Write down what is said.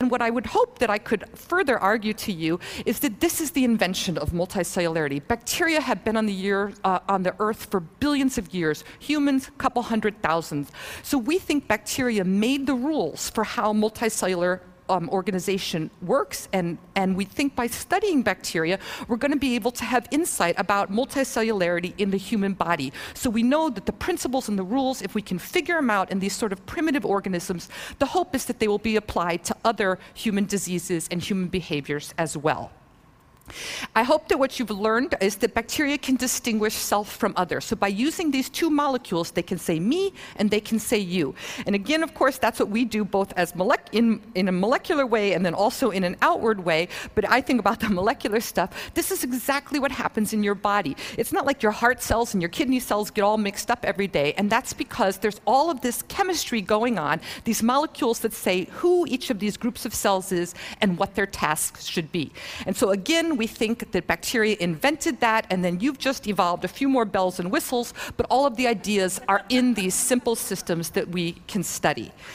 And what I would hope that I could further argue to you is that this is the invention of multicellularity. Bacteria have been on the Earth for billions of years, humans, couple 100,000. So we think bacteria made the rules for how multicellular organization works, and we think by studying bacteria, we're going to be able to have insight about multicellularity in the human body. So we know that the principles and the rules, if we can figure them out in these sort of primitive organisms, the hope is that they will be applied to other human diseases and human behaviors as well. I hope that what you've learned is that bacteria can distinguish self from other. So by using these two molecules, they can say me and they can say you. And again, of course, that's what we do both as in a molecular way and then also in an outward way. But I think about the molecular stuff. This is exactly what happens in your body. It's not like your heart cells and your kidney cells get all mixed up every day. And that's because there's all of this chemistry going on, these molecules that say who each of these groups of cells is and what their tasks should be. And so again, we think that bacteria invented that, and then you've just evolved a few more bells and whistles, but all of the ideas are in these simple systems that we can study.